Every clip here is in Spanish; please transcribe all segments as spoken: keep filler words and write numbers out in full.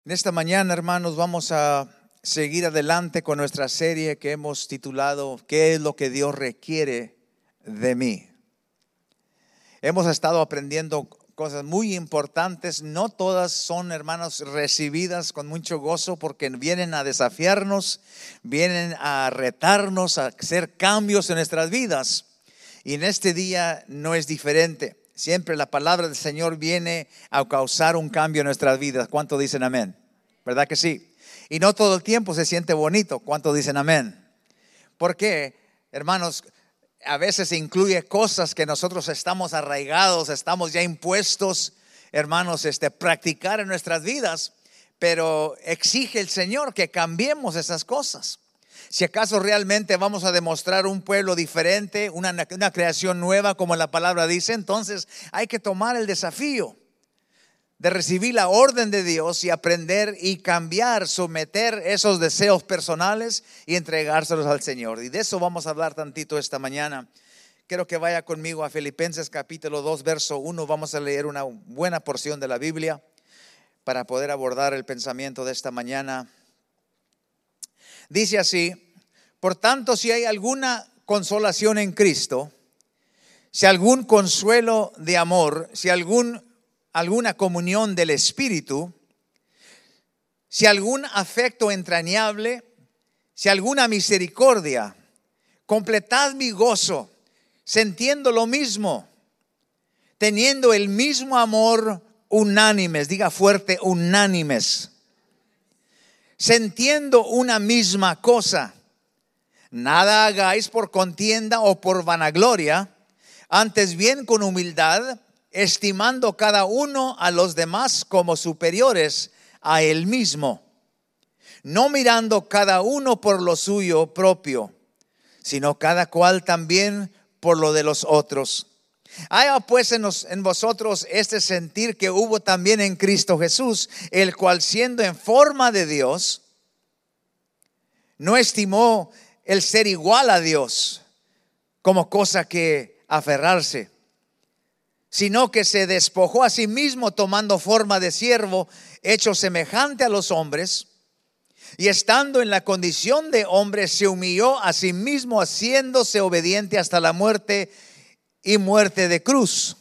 En esta mañana, hermanos, vamos a seguir adelante con nuestra serie que hemos titulado ¿Qué es lo que Dios requiere de mí? Hemos estado aprendiendo cosas muy importantes. No todas son, hermanos, recibidas con mucho gozo porque vienen a desafiarnos, vienen a retarnos, a hacer cambios en nuestras vidas. Y en este día no es diferente. Siempre la palabra del Señor viene a causar un cambio en nuestras vidas. ¿Cuánto dicen amén? ¿Verdad que sí? Y no todo el tiempo se siente bonito. ¿Cuánto dicen amén? ¿Por qué, hermanos? A veces incluye cosas que nosotros estamos arraigados, estamos ya impuestos, hermanos, este, practicar en nuestras vidas. Pero exige el Señor que cambiemos esas cosas. Si acaso realmente vamos a demostrar un pueblo diferente, una, una creación nueva, como la palabra dice, entonces hay que tomar el desafío de recibir la orden de Dios y aprender y cambiar, someter esos deseos personales y entregárselos al Señor. Y de eso vamos a hablar tantito esta mañana. Quiero que vaya conmigo a Filipenses capítulo dos, verso uno. Vamos a leer una buena porción de la Biblia para poder abordar el pensamiento de esta mañana. Dice así: por tanto, si hay alguna consolación en Cristo, si algún consuelo de amor, si algún, alguna comunión del Espíritu, si algún afecto entrañable, si alguna misericordia, completad mi gozo, sintiendo lo mismo, teniendo el mismo amor, unánimes, diga fuerte, unánimes, sintiendo una misma cosa. Nada hagáis por contienda o por vanagloria, antes bien con humildad, estimando cada uno a los demás como superiores a él mismo, no mirando cada uno por lo suyo propio, sino cada cual también por lo de los otros. Haya pues en, los, en vosotros este sentir que hubo también en Cristo Jesús, el cual siendo en forma de Dios, no estimó el ser igual a Dios como cosa que aferrarse, sino que se despojó a sí mismo, tomando forma de siervo, hecho semejante a los hombres, y estando en la condición de hombre, se humilló a sí mismo, haciéndose obediente hasta la muerte y muerte de cruz.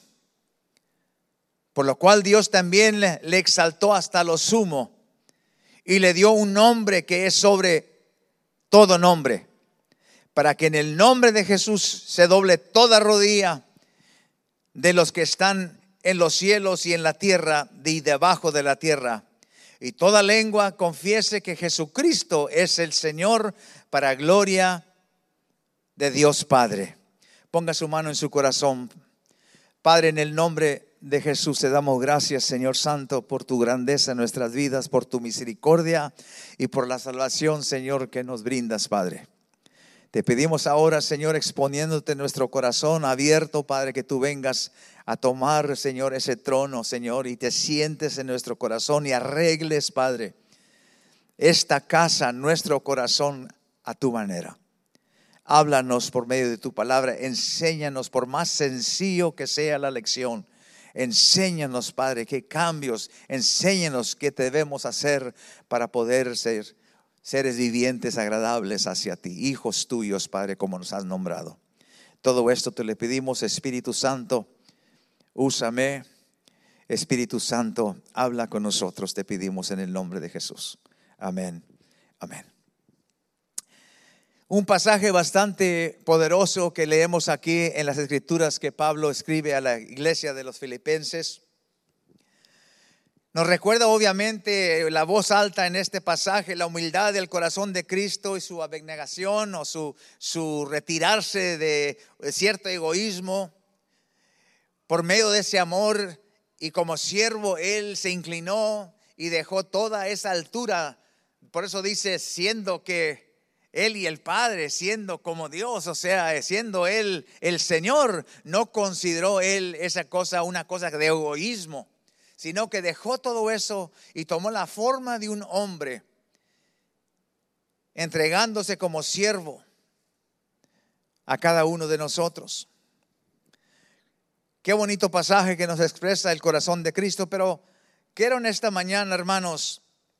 Por lo cual Dios también le, le exaltó hasta lo sumo y le dio un nombre que es sobre todo nombre, para que en el nombre de Jesús se doble toda rodilla de los que están en los cielos y en la tierra y debajo de la tierra, y toda lengua confiese que Jesucristo es el Señor, para gloria de Dios Padre. Ponga su mano en su corazón. Padre, en el nombre de Jesús te damos gracias, Señor Santo, por tu grandeza en nuestras vidas, por tu misericordia y por la salvación, Señor, que nos brindas, Padre. Te pedimos ahora, Señor, exponiéndote nuestro corazón abierto, Padre, que tú vengas a tomar, Señor, ese trono, Señor, y te sientes en nuestro corazón y arregles, Padre, esta casa, nuestro corazón a tu manera. Háblanos por medio de tu palabra, enséñanos, por más sencillo que sea la lección, enséñanos, Padre, qué cambios, enséñanos qué debemos hacer para poder ser seres vivientes agradables hacia ti, hijos tuyos, Padre, como nos has nombrado. Todo esto te le pedimos, Espíritu Santo, úsame. Espíritu Santo, habla con nosotros, te pedimos en el nombre de Jesús. Amén, amén. Un pasaje bastante poderoso que leemos aquí en las Escrituras que Pablo escribe a la iglesia de los Filipenses. Nos recuerda obviamente la voz alta en este pasaje, la humildad del corazón de Cristo y su abnegación o su, su retirarse de cierto egoísmo. Por medio de ese amor y como siervo, Él se inclinó y dejó toda esa altura. Por eso dice, siendo que Él y el Padre, siendo como Dios, o sea, siendo Él el Señor, no consideró Él esa cosa una cosa de egoísmo, sino que dejó todo eso y tomó la forma de un hombre, entregándose como siervo a cada uno de nosotros. Qué bonito pasaje que nos expresa el corazón de Cristo. Pero quiero en esta mañana, hermanos,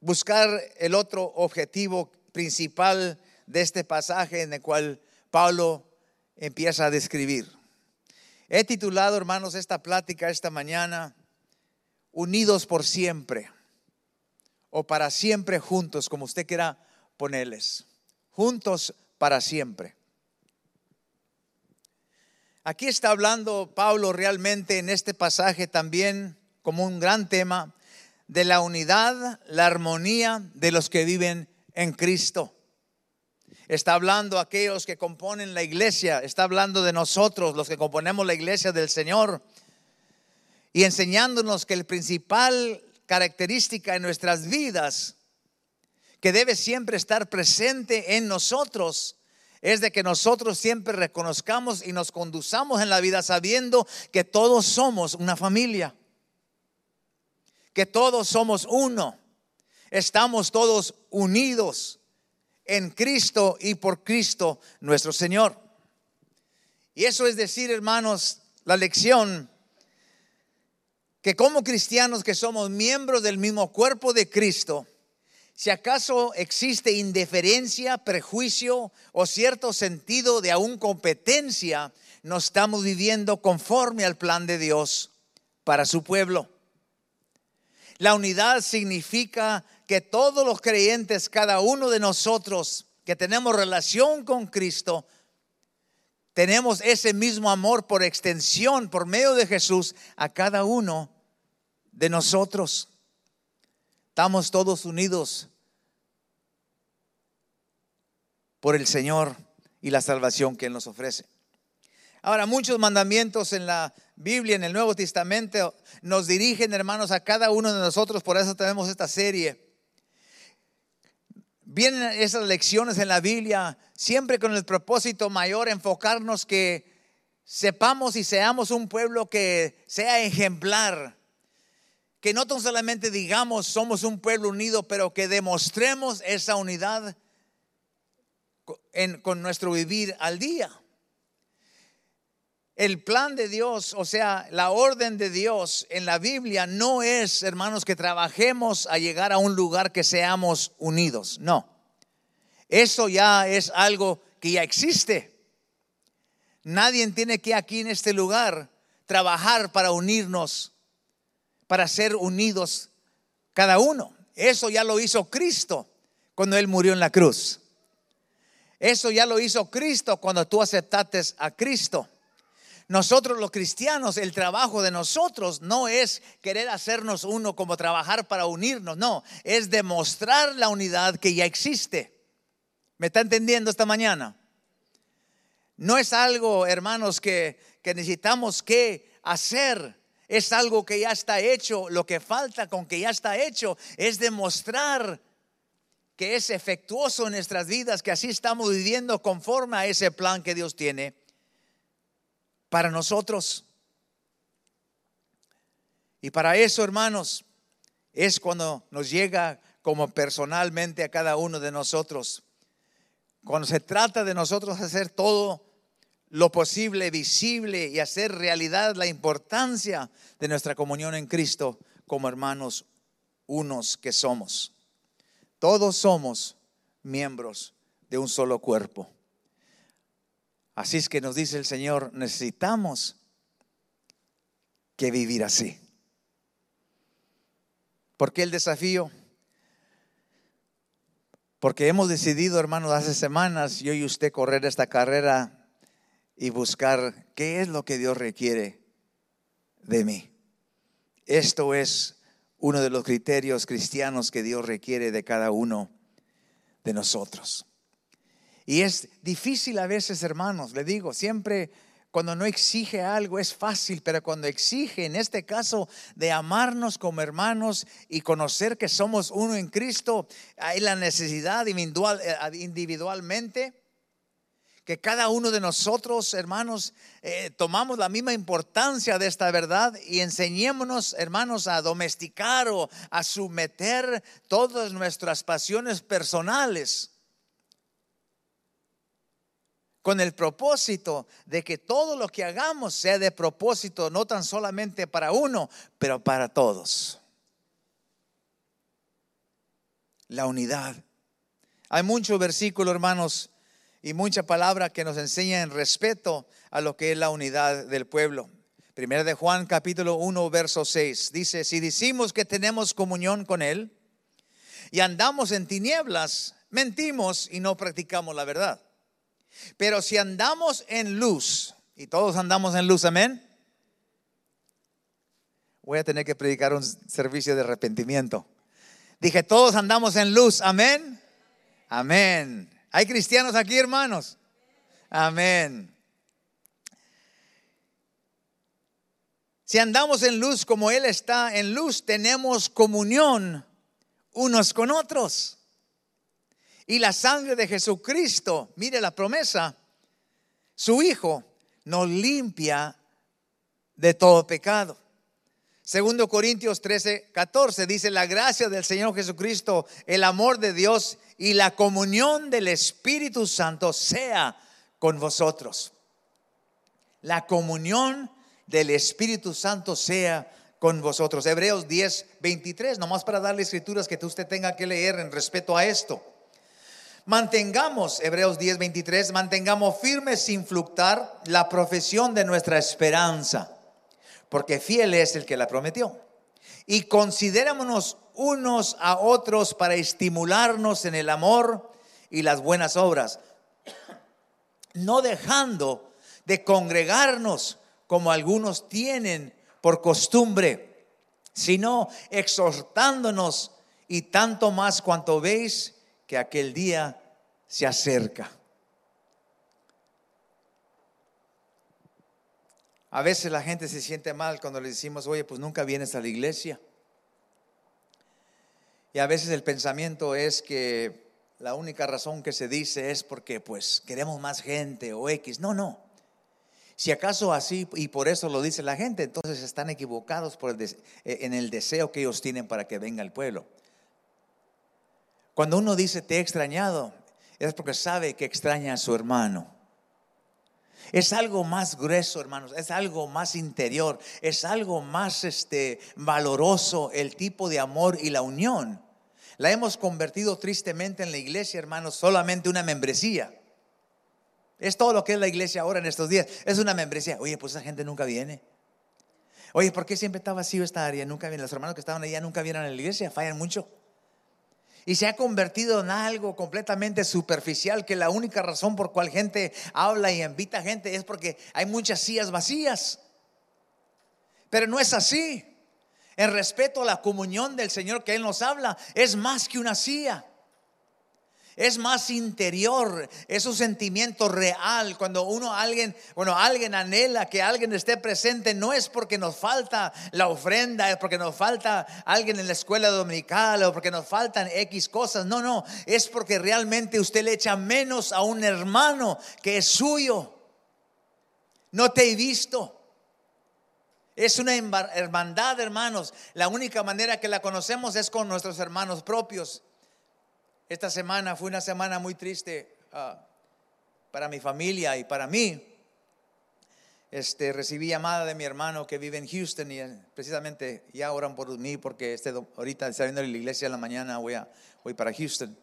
buscar el otro objetivo principal de este pasaje en el cual Pablo empieza a describir. He titulado, hermanos, esta plática esta mañana, Unidos por siempre, o para siempre juntos, como usted quiera ponerles. Juntos para siempre. Aquí está hablando Pablo realmente en este pasaje también como un gran tema de la unidad, la armonía de los que viven en Cristo. Está hablando a aquellos que componen la iglesia, está hablando de nosotros, los que componemos la iglesia del Señor, y enseñándonos que la principal característica en nuestras vidas que debe siempre estar presente en nosotros es de que nosotros siempre reconozcamos y nos conduzcamos en la vida sabiendo que todos somos una familia, que todos somos uno, estamos todos unidos en Cristo y por Cristo nuestro Señor. Y eso es decir, hermanos, la lección que como cristianos que somos miembros del mismo cuerpo de Cristo, si acaso existe indiferencia, prejuicio o cierto sentido de aún competencia, no estamos viviendo conforme al plan de Dios para su pueblo. La unidad significa que todos los creyentes, cada uno de nosotros que tenemos relación con Cristo, tenemos ese mismo amor por extensión, por medio de Jesús, a cada uno de nosotros. Estamos todos unidos por el Señor y la salvación que Él nos ofrece. Ahora, muchos mandamientos en la Biblia, en el Nuevo Testamento, nos dirigen, hermanos, a cada uno de nosotros. Por eso tenemos esta serie. Vienen esas lecciones en la Biblia siempre con el propósito mayor, enfocarnos que sepamos y seamos un pueblo que sea ejemplar. Que no tan solamente digamos somos un pueblo unido, pero que demostremos esa unidad en, con nuestro vivir al día. El plan de Dios, o sea, la orden de Dios en la Biblia no es, hermanos, que trabajemos a llegar a un lugar que seamos unidos. No, eso ya es algo que ya existe. Nadie tiene que aquí en este lugar trabajar para unirnos, para ser unidos cada uno. Eso ya lo hizo Cristo cuando Él murió en la cruz. Eso ya lo hizo Cristo cuando tú aceptaste a Cristo. Nosotros los cristianos, el trabajo de nosotros no es querer hacernos uno como trabajar para unirnos. No, es demostrar la unidad que ya existe. ¿Me está entendiendo esta mañana? No es algo, hermanos, que, que necesitamos que hacer. Es algo que ya está hecho. Lo que falta con que ya está hecho es demostrar que es efectuoso en nuestras vidas, que así estamos viviendo conforme a ese plan que Dios tiene para nosotros. Y para eso, hermanos, es cuando nos llega como personalmente a cada uno de nosotros. Cuando se trata de nosotros hacer todo lo posible, visible y hacer realidad la importancia de nuestra comunión en Cristo como hermanos unos que somos. Todos somos miembros de un solo cuerpo. Así es que nos dice el Señor, necesitamos que vivir así. ¿Por qué el desafío? Porque hemos decidido, hermanos, hace semanas, yo y usted correr esta carrera y buscar qué es lo que Dios requiere de mí. Esto es uno de los criterios cristianos que Dios requiere de cada uno de nosotros. Y es difícil a veces, hermanos, le digo, siempre cuando no exige algo es fácil, pero cuando exige, en este caso, de amarnos como hermanos y conocer que somos uno en Cristo, hay la necesidad individual, individualmente, que cada uno de nosotros, hermanos, eh, tomamos la misma importancia de esta verdad y enseñémonos, hermanos, a domesticar o a someter todas nuestras pasiones personales, con el propósito de que todo lo que hagamos sea de propósito, no tan solamente para uno, pero para todos. la unidad. Hay muchos versículos, hermanos, y mucha palabra que nos enseña en respeto a lo que es la unidad del pueblo. Primera de Juan capítulo uno verso seis dice: si decimos que tenemos comunión con Él y andamos en tinieblas, mentimos y no practicamos la verdad. Pero si andamos en luz, y todos andamos en luz, amén. Voy a tener que predicar un servicio de arrepentimiento. Dije, todos andamos en luz, amén. Amén. ¿Hay cristianos aquí, hermanos? Amén. Si andamos en luz como Él está en luz, tenemos comunión unos con otros. Y la sangre de Jesucristo, mire la promesa, su Hijo nos limpia de todo pecado. Segundo Corintios trece, catorce dice: la gracia del Señor Jesucristo, el amor de Dios y la comunión del Espíritu Santo sea con vosotros. La comunión del Espíritu Santo sea con vosotros. Hebreos diez, veintitrés, nomás para darle escrituras que usted tenga que leer en respeto a esto. Mantengamos, Hebreos diez, veintitrés, mantengamos firmes sin fluctuar la profesión de nuestra esperanza, porque fiel es el que la prometió. Y considerémonos unos a otros para estimularnos en el amor y las buenas obras, no dejando de congregarnos como algunos tienen por costumbre, sino exhortándonos, y tanto más cuanto veis que aquel día se acerca. A veces la gente se siente mal cuando le decimos: oye, pues nunca vienes a la iglesia. Y a veces el pensamiento es que la única razón que se dice es porque pues queremos más gente o X. No, no. Si acaso así, y por eso lo dice la gente, entonces están equivocados por el des- en el deseo que ellos tienen para que venga el pueblo. Cuando uno dice te he extrañado, es porque sabe que extraña a su hermano. Es algo más grueso, hermanos, es algo más interior, es algo más este, valoroso, el tipo de amor y la unión. La hemos convertido tristemente en la iglesia, hermanos, solamente una membresía. Es todo lo que es la iglesia ahora en estos días, es una membresía. Oye, pues esa gente nunca viene. Oye, ¿por qué siempre está vacío esta área? Nunca vienen. Los hermanos que estaban allá nunca vienen a la iglesia, fallan mucho. Y se ha convertido en algo completamente superficial, que la única razón por cual gente habla y invita a gente es porque hay muchas sillas vacías. Pero no es así. En respeto a la comunión del Señor que Él nos habla, es más que una silla. Es más interior, es un sentimiento real. Cuando uno, alguien, bueno, alguien anhela que alguien esté presente, no es porque nos falta la ofrenda, es porque nos falta alguien en la escuela dominical o porque nos faltan X cosas. No, no, es porque realmente usted le echa menos a un hermano que es suyo. No te he visto. Es una hermandad, hermanos. La única manera que la conocemos es con nuestros hermanos propios. Esta semana fue una semana muy triste uh, para mi familia y para mí. Este, recibí llamada de mi hermano que vive en Houston y precisamente ya oran por mí porque este, ahorita saliendo de la iglesia en la mañana voy, a, voy para Houston.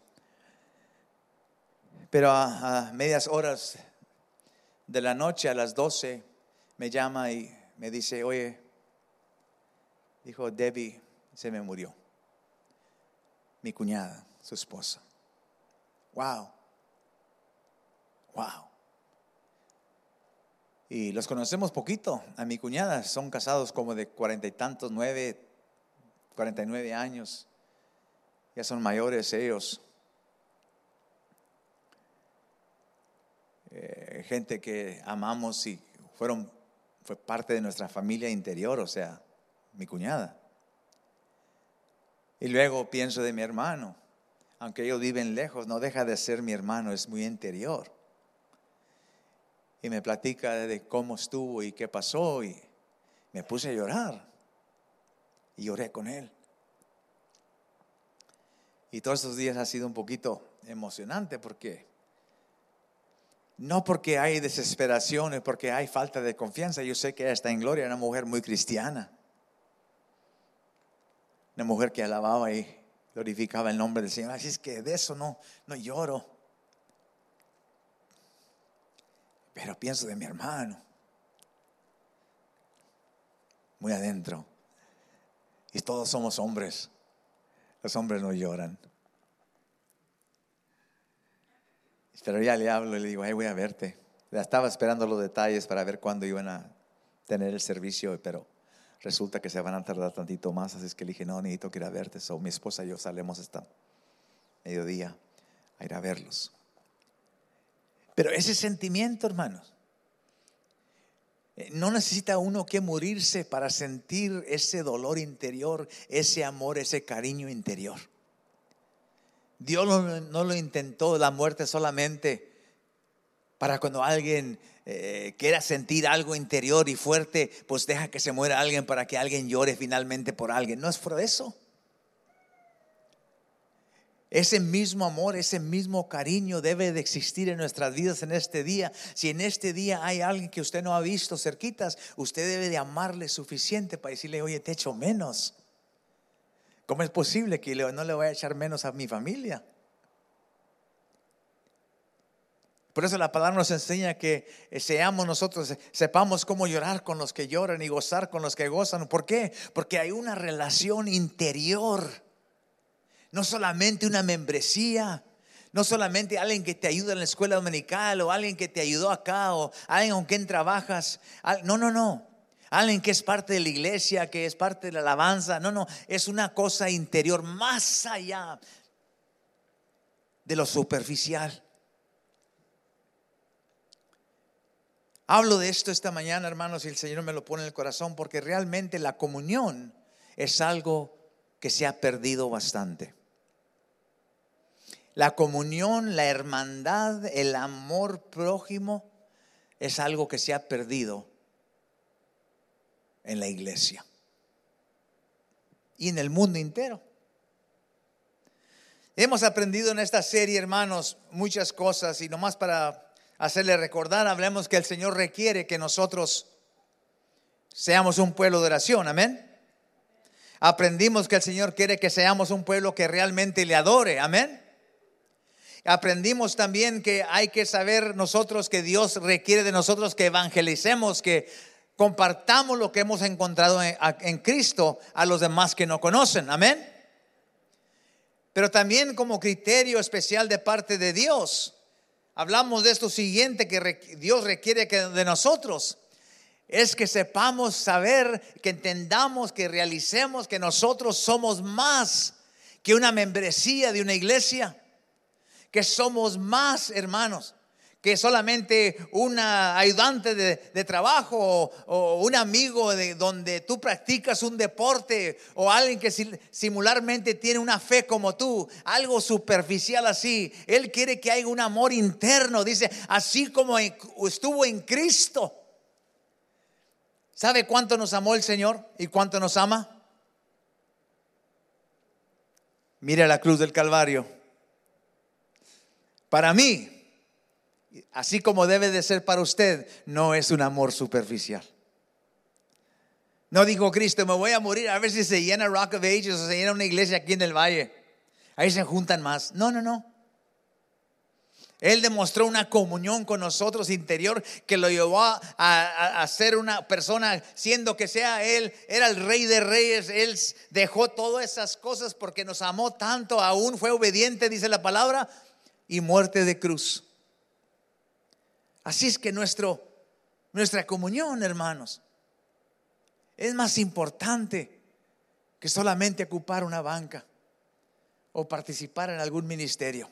Pero a, a medias horas de la noche, a las doce, me llama y me dice: oye, dijo, Debbie se me murió, mi cuñada, su esposa. Wow. Wow. Y los conocemos poquito. A mi cuñada son casados como de cuarenta y tantos, nueve, cuarenta y nueve años. Ya son mayores ellos. Eh, gente que amamos y fueron, fue parte de nuestra familia interior, o sea, mi cuñada. Y luego pienso de mi hermano. Aunque ellos viven lejos, no deja de ser mi hermano, es muy interior. Y me platica de cómo estuvo y qué pasó, y me puse a llorar. Y lloré con él. Y todos estos días ha sido un poquito emocionante, porque no porque hay desesperación, es porque hay falta de confianza. Yo sé que ella está en gloria, una mujer muy cristiana, una mujer que alababa y glorificaba el nombre del Señor. Así es que de eso no, no lloro. Pero pienso de mi hermano, muy adentro. Y todos somos hombres. Los hombres no lloran. Pero ya le hablo y le digo, ay, voy a verte. Ya estaba esperando los detalles para ver cuándo iban a tener el servicio, pero resulta que se van a tardar tantito más. Así es que le dije, no, necesito que ir a verte. So, mi esposa y yo salemos hasta mediodía a ir a verlos. Pero ese sentimiento, hermanos, no necesita uno que morirse para sentir ese dolor interior, ese amor, ese cariño interior. Dios no, no lo intentó la muerte solamente para cuando alguien eh, quiera sentir algo interior y fuerte, pues deja que se muera alguien para que alguien llore finalmente por alguien. No es por eso. Ese mismo amor, ese mismo cariño debe de existir en nuestras vidas en este día. Si en este día hay alguien que usted no ha visto cerquitas, usted debe de amarle suficiente para decirle, oye, te echo menos. ¿Cómo es posible que no le voy a echar menos a mi familia? Por eso la palabra nos enseña que seamos nosotros, sepamos cómo llorar con los que lloran y gozar con los que gozan. ¿Por qué? Porque hay una relación interior. No solamente una membresía, no solamente alguien que te ayuda en la escuela dominical o alguien que te ayudó acá o alguien con quien trabajas. No, no, no. Alguien que es parte de la iglesia, que es parte de la alabanza. No, no, es una cosa interior más allá de lo superficial. Hablo de esto esta mañana, hermanos, y el Señor me lo pone en el corazón, porque realmente la comunión es algo que se ha perdido bastante. La comunión, la hermandad, el amor prójimo es algo que se ha perdido en la iglesia y en el mundo entero. Hemos aprendido en esta serie, hermanos, muchas cosas, y nomás para hacerle recordar, hablemos que el Señor requiere que nosotros seamos un pueblo de oración, amén. Aprendimos que el Señor quiere que seamos un pueblo que realmente le adore, amén. Aprendimos también que hay que saber nosotros que Dios requiere de nosotros que evangelicemos, que compartamos lo que hemos encontrado en, en Cristo a los demás que no conocen, amén. Pero también como criterio especial de parte de Dios, hablamos de esto siguiente que Dios requiere de nosotros, es que sepamos saber, que entendamos, que realicemos que nosotros somos más que una membresía de una iglesia, que somos más, hermanos, que solamente una ayudante de, de trabajo o, o un amigo de donde tú practicas un deporte, o alguien que simularmente tiene una fe como tú, algo superficial así. Él quiere que haya un amor interno, dice, así como estuvo en Cristo. ¿Sabe cuánto nos amó el Señor y cuánto nos ama? Mire la cruz del Calvario. Para mí, así como debe de ser para usted, no es un amor superficial. No dijo Cristo, me voy a morir a ver si se llena Rock of Ages o se llena una iglesia aquí en el valle. Ahí se juntan más. No, no, no. Él demostró una comunión con nosotros interior que lo llevó a, a, a ser una persona, siendo que sea Él, era el Rey de Reyes. Él dejó todas esas cosas porque nos amó tanto, aún fue obediente, dice la palabra, y muerte de cruz. Así es que nuestro, nuestra comunión, hermanos, es más importante que solamente ocupar una banca o participar en algún ministerio.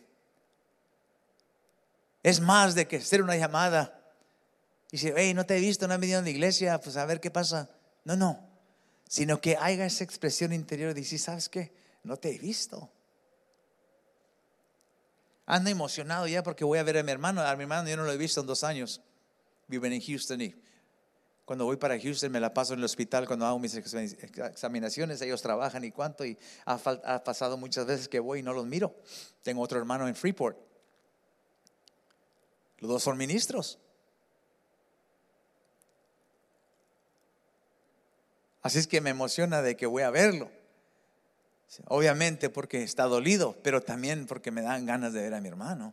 Es más de que hacer una llamada y decir, hey, no te he visto, no he venido a la iglesia, pues a ver qué pasa. No, no, sino que haya esa expresión interior de decir, ¿sabes qué? No te he visto. Ando emocionado ya porque voy a ver a mi hermano. A mi hermano yo no lo he visto en dos años. Viven en Houston y cuando voy para Houston me la paso en el hospital cuando hago mis examinaciones. Ellos trabajan y cuánto, y ha, ha pasado muchas veces que voy y no los miro. Tengo otro hermano en Freeport. Los dos son ministros. Así es que me emociona de que voy a verlo. Obviamente porque está dolido, pero también porque me dan ganas de ver a mi hermano.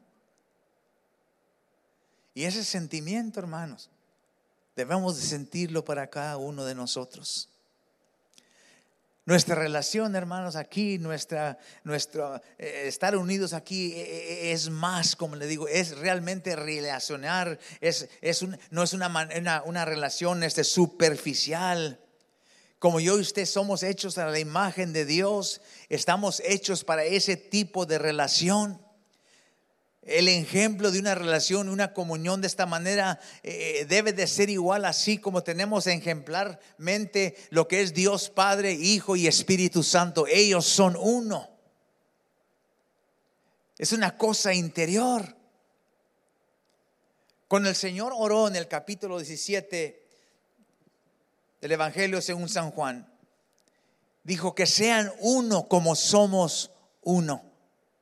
Y ese sentimiento, hermanos, debemos de sentirlo para cada uno de nosotros. Nuestra relación, hermanos, aquí, nuestra, nuestro eh, estar unidos aquí eh, es más, como le digo, es realmente relacionar, es, es un, no es una, una, una relación este, superficial. Como yo y usted somos hechos a la imagen de Dios, estamos hechos para ese tipo de relación. El ejemplo de una relación, una comunión de esta manera eh, debe de ser igual, así como tenemos ejemplarmente lo que es Dios Padre, Hijo y Espíritu Santo. Ellos son uno. Es una cosa interior. Cuando el Señor oró en el capítulo diecisiete del Evangelio según San Juan, dijo que sean uno como somos uno.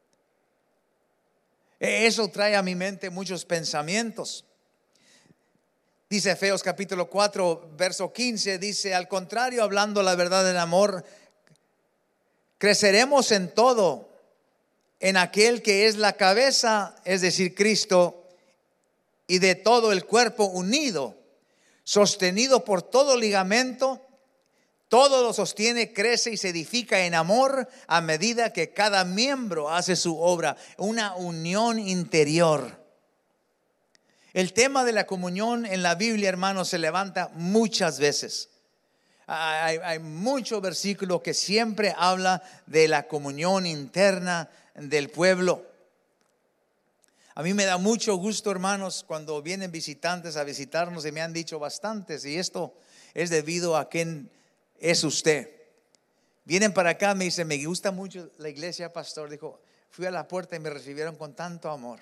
Eso trae a mi mente muchos pensamientos. Dice Efesios capítulo cuatro, verso quince, dice: al contrario, hablando la verdad del amor, creceremos en todo en aquel que es la cabeza, es decir, Cristo, y de todo el cuerpo unido, sostenido por todo ligamento, todo lo sostiene, crece y se edifica en amor a medida que cada miembro hace su obra. Una unión interior. El tema de la comunión en la Biblia, hermanos, se levanta muchas veces. Hay, hay muchos versículos que siempre habla de la comunión interna del pueblo. A mí me da mucho gusto, hermanos, cuando vienen visitantes a visitarnos, y me han dicho bastantes, y esto es debido a quien es usted. Vienen para acá, me dicen: me gusta mucho la iglesia, pastor. Dijo, fui a la puerta y me recibieron con tanto amor.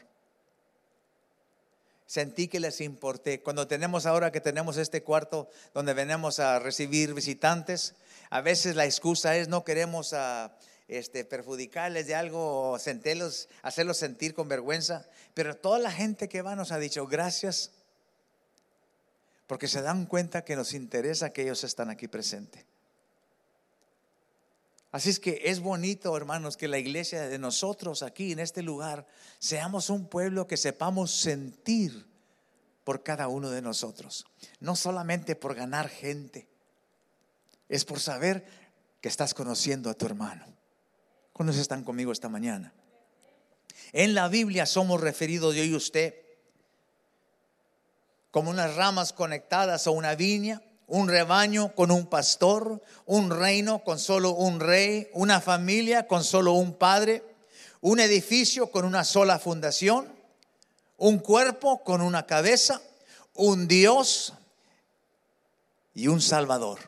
Sentí que les importé. Cuando tenemos ahora que tenemos este cuarto donde venimos a recibir visitantes, a veces la excusa es no queremos a, este, perjudicarles de algo o sentirlos, hacerlos sentir con vergüenza. Pero toda la gente que va nos ha dicho gracias, porque se dan cuenta que nos interesa que ellos están aquí presentes. Así es que es bonito, hermanos, que la iglesia de nosotros aquí en este lugar seamos un pueblo que sepamos sentir por cada uno de nosotros. No solamente por ganar gente, es por saber que estás conociendo a tu hermano. ¿Cuántos están conmigo esta mañana? En la Biblia somos referidos, yo y usted, como unas ramas conectadas a una viña, un rebaño con un pastor, un reino con solo un rey, una familia con solo un padre, un edificio con una sola fundación, un cuerpo con una cabeza, un Dios y un Salvador.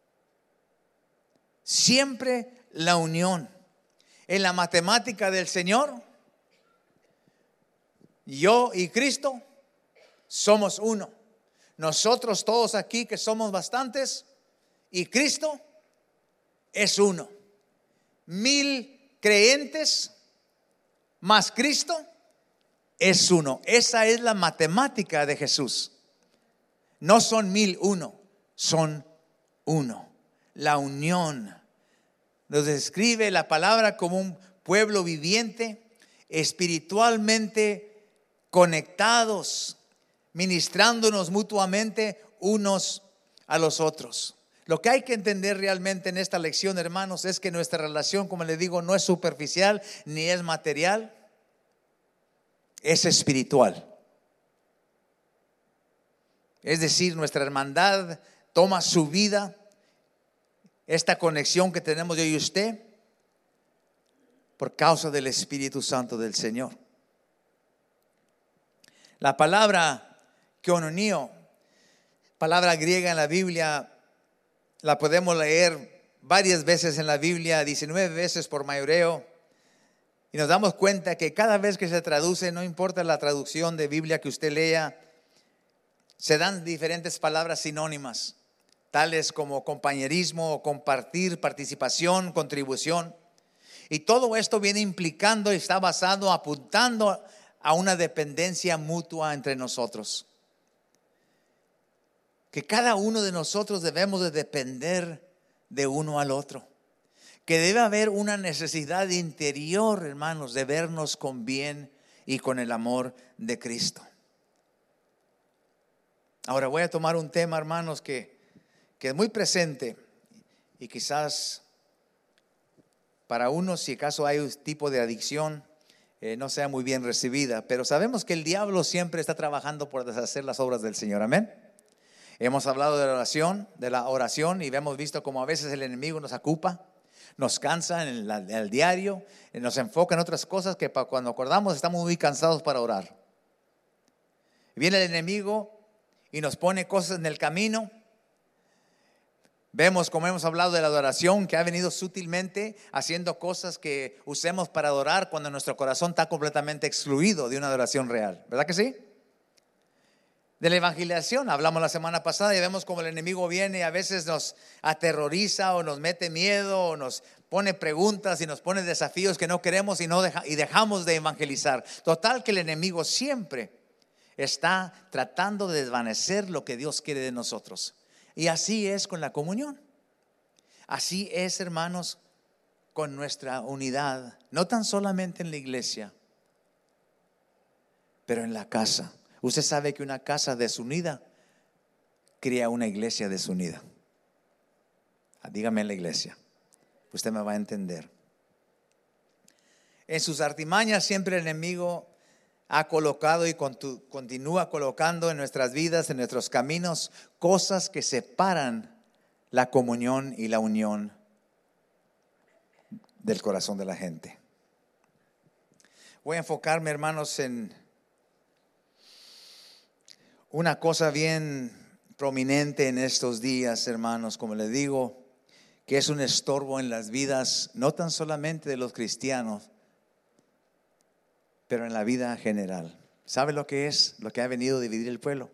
Siempre la unión. En la matemática del Señor, yo y Cristo somos uno. Nosotros todos aquí que somos bastantes y Cristo es uno. Mil creyentes más Cristo es uno. Esa es la matemática de Jesús. No son mil uno, son uno. La unión. Nos describe la palabra como un pueblo viviente, espiritualmente conectados, ministrándonos mutuamente unos a los otros. Lo que hay que entender realmente en esta lección, hermanos, es que nuestra relación, como les digo, no es superficial ni es material, es espiritual. Es decir, nuestra hermandad toma su vida, esta conexión que tenemos yo y usted, por causa del Espíritu Santo del Señor. La palabra koinonía, palabra griega en la Biblia, la podemos leer varias veces en la Biblia, diecinueve veces por mayoreo, y nos damos cuenta que cada vez que se traduce, no importa la traducción de Biblia que usted lea, se dan diferentes palabras sinónimas, tales como compañerismo, compartir, participación, contribución. Y todo esto viene implicando y está basado, apuntando a una dependencia mutua entre nosotros. Que cada uno de nosotros debemos de depender de uno al otro. que debe haber una necesidad interior, hermanos, de vernos con bien y con el amor de Cristo. Ahora voy a tomar un tema, hermanos, que, que es muy presente y quizás para unos, si acaso hay un tipo de adicción, eh, no sea muy bien recibida, pero sabemos que el diablo siempre está trabajando por deshacer las obras del Señor. Amén. Hemos hablado de la oración, de la oración, y hemos visto cómo a veces el enemigo nos ocupa, nos cansa en el, en el diario, nos enfoca en otras cosas que para cuando acordamos estamos muy cansados para orar. Viene el enemigo y nos pone cosas en el camino. Vemos, como hemos hablado de la adoración, que ha venido sutilmente haciendo cosas que usemos para adorar cuando nuestro corazón está completamente excluido de una adoración real. ¿Verdad que sí? De la evangelización hablamos la semana pasada y vemos cómo el enemigo viene y a veces nos aterroriza o nos mete miedo o nos pone preguntas y nos pone desafíos que no queremos y, no deja, y dejamos de evangelizar. Total que el enemigo siempre está tratando de desvanecer lo que Dios quiere de nosotros. Y así es con la comunión. Así es, hermanos, con nuestra unidad, no tan solamente en la iglesia, pero en la casa. Usted sabe que una casa desunida crea una iglesia desunida. Dígame en la iglesia, usted me va a entender. En sus artimañas siempre el enemigo ha colocado y continúa colocando en nuestras vidas, en nuestros caminos, cosas que separan la comunión y la unión del corazón de la gente. Voy a enfocarme, hermanos, en una cosa bien prominente en estos días, hermanos, como les digo, que es un estorbo en las vidas, no tan solamente de los cristianos, pero en la vida general. ¿Sabe lo que es? Lo que ha venido a dividir el pueblo.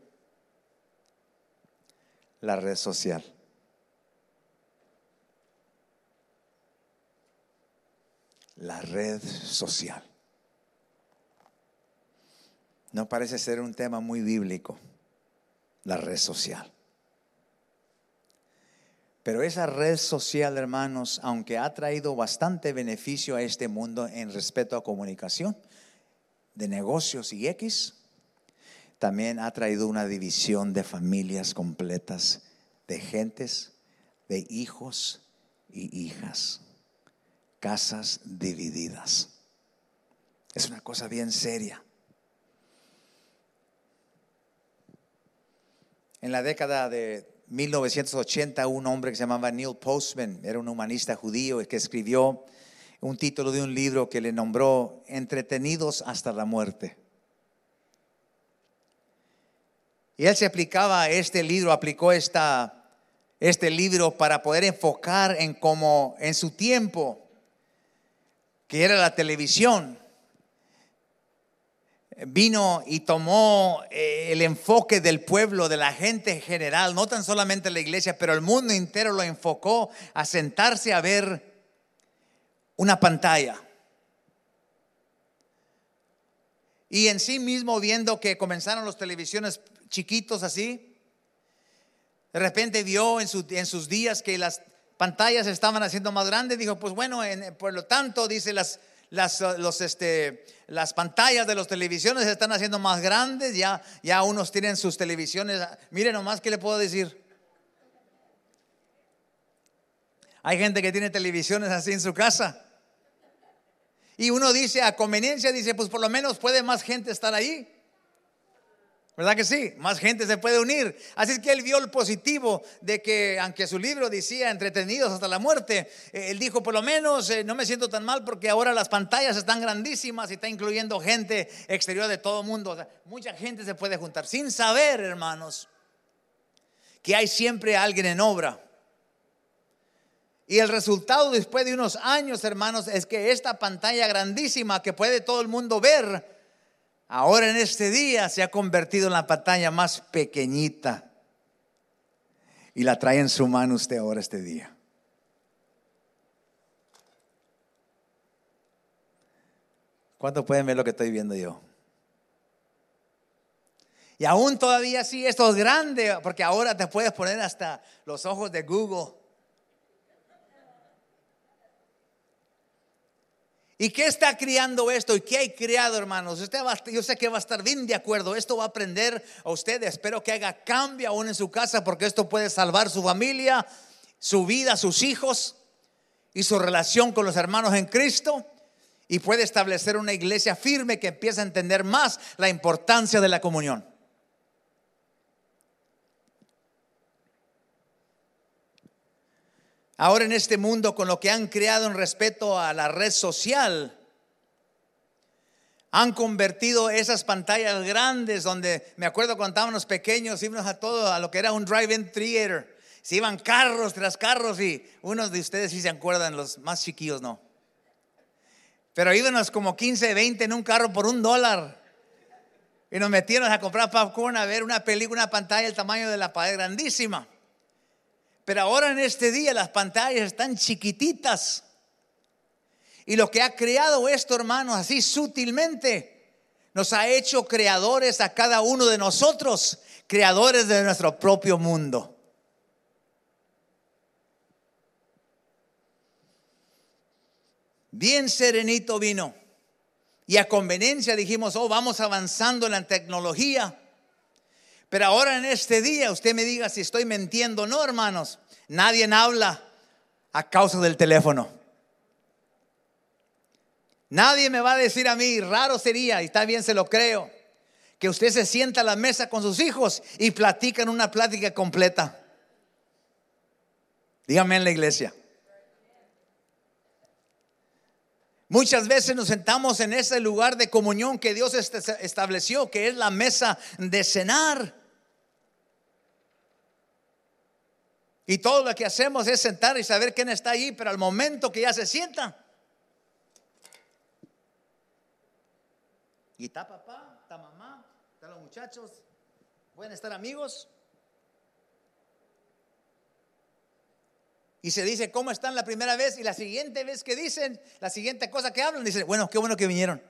La red social. La red social. No parece ser un tema muy bíblico, la red social. Pero esa red social, hermanos, aunque ha traído bastante beneficio a este mundo en respecto a comunicación, de negocios y X, también ha traído una división de familias completas, de gentes, de hijos y hijas, casas divididas. Es una cosa bien seria. En la década de mil novecientos ochenta, un hombre que se llamaba Neil Postman, era un humanista judío que escribió un título de un libro que le nombró Entretenidos hasta la muerte. Y él se aplicaba a este libro, aplicó esta, este libro para poder enfocar en cómo en su tiempo, que era la televisión, vino y tomó el enfoque del pueblo, de la gente en general, no tan solamente la iglesia, pero el mundo entero lo enfocó a sentarse a ver una pantalla. Y en sí mismo, viendo que comenzaron los televisiones chiquitos así, de repente vio en, su, en sus días que las pantallas se estaban haciendo más grandes. Dijo, pues bueno, en, por lo tanto, dice, las, las, los, este, las pantallas de las televisiones se están haciendo más grandes. Ya, ya unos tienen sus televisiones. Miren nomás, ¿qué le puedo decir? Hay gente que tiene televisiones así en su casa. Y uno dice, a conveniencia, dice, pues por lo menos puede más gente estar ahí. ¿Verdad que sí? Más gente se puede unir. Así es que él vio el positivo de que, aunque su libro decía entretenidos hasta la muerte, eh, él dijo, por lo menos eh, no me siento tan mal porque ahora las pantallas están grandísimas y está incluyendo gente exterior de todo el mundo. O sea, mucha gente se puede juntar sin saber, hermanos, que hay siempre alguien en obra. Y el resultado después de unos años, hermanos, es que esta pantalla grandísima que puede todo el mundo ver, ahora en este día se ha convertido en la pantalla más pequeñita. Y la trae en su mano usted ahora este día. ¿Cuánto pueden ver lo que estoy viendo yo? Y aún todavía sí, esto es grande, porque ahora te puedes poner hasta los ojos de Google. ¿Y qué está criando esto? ¿Y qué hay criado, hermanos? Usted va, yo sé que va a estar bien de acuerdo. Esto va a aprender a usted. Espero que haga cambio aún en su casa, porque esto puede salvar su familia, su vida, sus hijos y su relación con los hermanos en Cristo. Y puede establecer una iglesia firme que empiece a entender más la importancia de la comunión. Ahora en este mundo, con lo que han creado en respeto a la red social, han convertido esas pantallas grandes donde, me acuerdo cuando estábamos pequeños, íbamos a todo, a lo que era un drive-in theater. Se iban carros tras carros, y unos de ustedes sí se acuerdan, los más chiquillos no. Pero íbamos como quince, veinte en un carro por un dólar. Y nos metíamos a comprar popcorn, a ver una película, una pantalla del tamaño de la pared, grandísima. Pero ahora en este día las pantallas están chiquititas. Y lo que ha creado esto, hermanos, así sutilmente, nos ha hecho creadores a cada uno de nosotros, creadores de nuestro propio mundo. Bien serenito vino. Y a conveniencia dijimos, oh, vamos avanzando en la tecnología. Pero ahora en este día, usted me diga si estoy mintiendo o no, hermanos. Nadie habla a causa del teléfono. Nadie me va a decir a mí, raro sería, y está bien, se lo creo, que usted se sienta a la mesa con sus hijos y platican una plática completa. Dígame en la iglesia. Muchas veces nos sentamos en ese lugar de comunión que Dios estableció, que es la mesa de cenar. Y todo lo que hacemos es sentar y saber quién está allí, pero al momento que ya se sienta, y está papá, está mamá, están los muchachos, pueden estar amigos. Y se dice cómo están la primera vez, y la siguiente vez que dicen, la siguiente cosa que hablan, dicen, bueno, qué bueno que vinieron.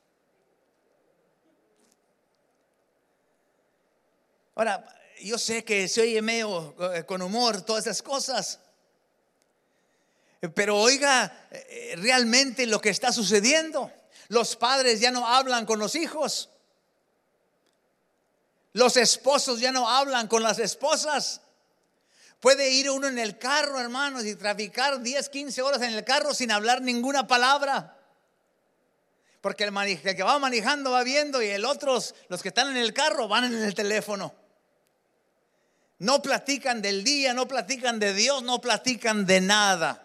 Ahora, yo sé que se oye medio con humor todas esas cosas, pero oiga realmente lo que está sucediendo. Los padres ya no hablan con los hijos. Los esposos ya no hablan con las esposas. Puede ir uno en el carro, hermanos, y traficar diez, quince horas en el carro sin hablar ninguna palabra. Porque el, el que va manejando va viendo, y el otro, los que están en el carro, van en el teléfono. No platican del día, no platican de Dios, no platican de nada.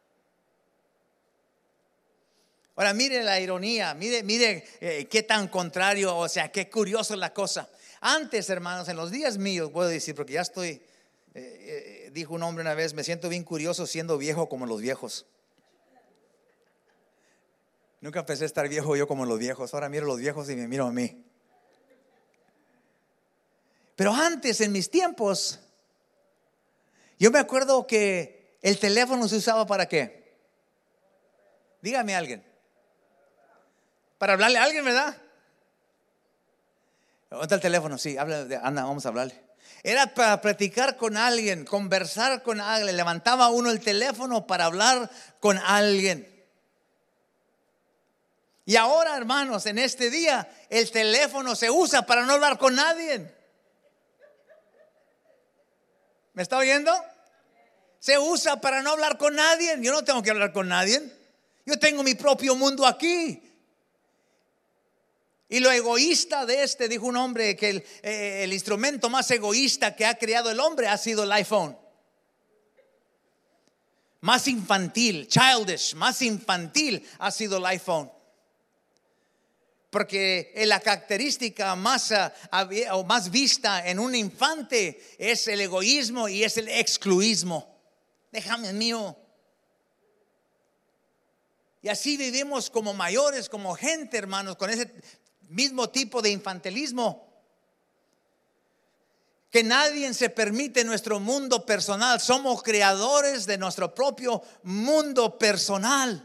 Ahora mire la ironía, mire, mire eh, qué tan contrario, o sea, qué curioso es la cosa. Antes, hermanos, en los días míos, puedo decir, porque ya estoy... Eh, eh, dijo un hombre una vez, me siento bien curioso siendo viejo como los viejos. Nunca pensé estar viejo yo como los viejos. Ahora miro a los viejos y me miro a mí. Pero antes, en mis tiempos, yo me acuerdo que el teléfono se usaba ¿para qué? Dígame alguien. Para hablarle a alguien, ¿verdad? ¿Dónde está el teléfono? Sí, habla, anda, vamos a hablarle. Era para platicar con alguien, conversar con alguien. Levantaba uno el teléfono para hablar con alguien. Y ahora, hermanos, en este día el teléfono se usa para no hablar con nadie. ¿Me está oyendo? Se usa para no hablar con nadie. Yo no tengo que hablar con nadie. Yo tengo mi propio mundo aquí. Y lo egoísta de este, dijo un hombre, que el, eh, el instrumento más egoísta que ha creado el hombre ha sido el iPhone. Más infantil, childish, más infantil ha sido el iPhone. Porque la característica más, uh, o más vista en un infante es el egoísmo y es el excluismo. Déjame el mío. Y así vivimos como mayores, como gente, hermanos, con ese mismo tipo de infantilismo. Que nadie se permite nuestro mundo personal. Somos creadores de nuestro propio mundo personal.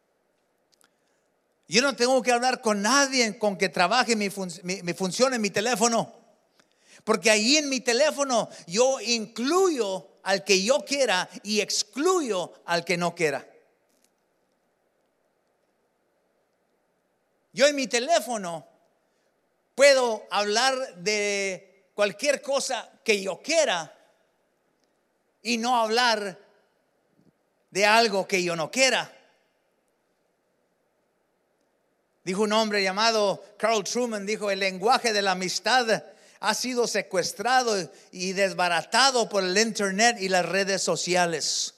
Yo no tengo que hablar con nadie con que trabaje mi, fun- mi, mi función en mi teléfono. Porque ahí en mi teléfono yo incluyo al que yo quiera y excluyo al que no quiera. Yo en mi teléfono puedo hablar de cualquier cosa que yo quiera y no hablar de algo que yo no quiera. Dijo un hombre llamado Carl Truman, dijo: el lenguaje de la amistad ha sido secuestrado y desbaratado por el internet y las redes sociales.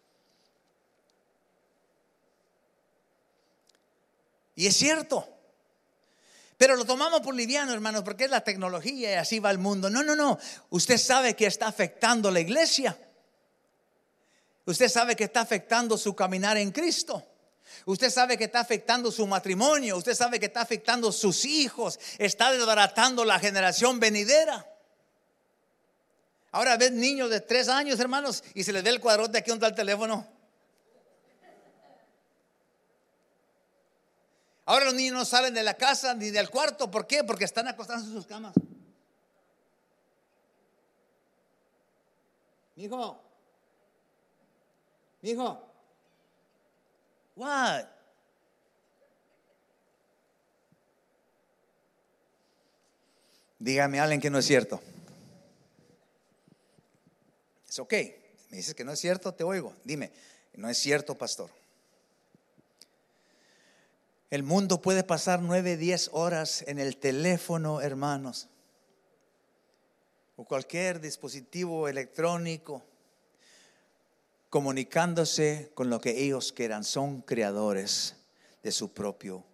Y es cierto. Pero lo tomamos por liviano, hermanos, porque es la tecnología y así va el mundo. No, no, no. Usted sabe que está afectando la iglesia. Usted sabe que está afectando su caminar en Cristo. Usted sabe que está afectando su matrimonio. Usted sabe que está afectando sus hijos. Está desbaratando la generación venidera. Ahora ven niños de tres años, hermanos, y se les ve el cuadrote aquí donde está el teléfono. Ahora los niños no salen de la casa ni del cuarto. ¿Por qué? Porque están acostados en sus camas. Mijo, mijo, what? Dígame a alguien que no es cierto. Es ok. Me dices que no es cierto, te oigo. Dime, no es cierto, pastor. El mundo puede pasar nueve, diez horas en el teléfono, hermanos, o cualquier dispositivo electrónico, comunicándose con lo que ellos quieran. Son creadores de su propio.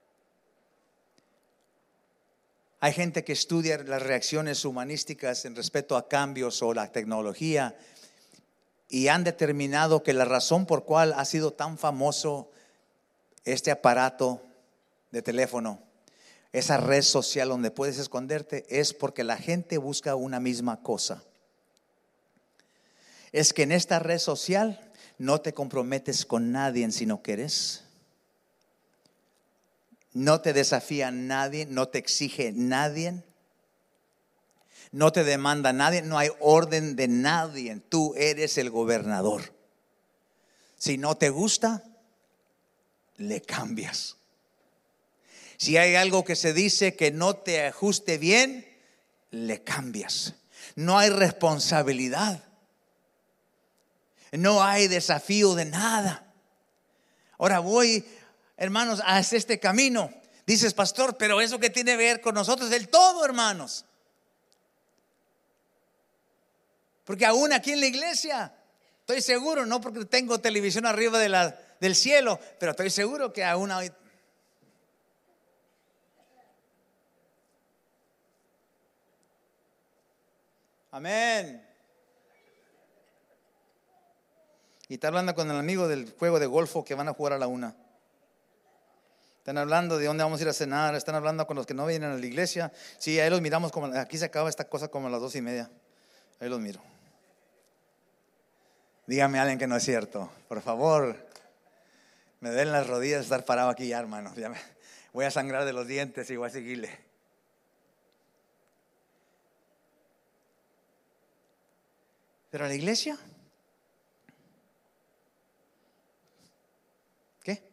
Hay gente que estudia las reacciones humanísticas en respecto a cambios o la tecnología y han determinado que la razón por cual ha sido tan famoso este aparato de teléfono, esa red social donde puedes esconderte, es porque la gente busca una misma cosa. Es que en esta red social no te comprometes con nadie sino que eres. No te desafía nadie, no te exige nadie, no te demanda nadie, no hay orden de nadie. Tú eres el gobernador. Si no te gusta, le cambias. Si hay algo que se dice que no te ajuste bien, le cambias. No hay responsabilidad. No hay desafío de nada. Ahora voy, hermanos, hacia este camino. Dices, pastor, pero eso que tiene que ver con nosotros del todo, hermanos. Porque aún aquí en la iglesia, estoy seguro, no porque tengo televisión arriba de la, del cielo, pero estoy seguro que aún hay. Amén. Y está hablando con el amigo del juego de golfo que van a jugar a la una. Están hablando de dónde vamos a ir a cenar. Están hablando con los que no vienen a la iglesia. Sí, ahí los miramos como, aquí se acaba esta cosa como a las dos y media. Ahí los miro. Dígame a alguien que no es cierto, por favor. Me duelen las rodillas de estar parado aquí ya, hermanos. Ya me, voy a sangrar de los dientes y voy a seguirle. Pero a la iglesia, ¿qué?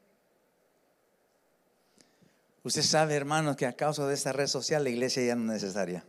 Usted sabe, hermanos, que a causa de esta red social la iglesia ya no es necesaria.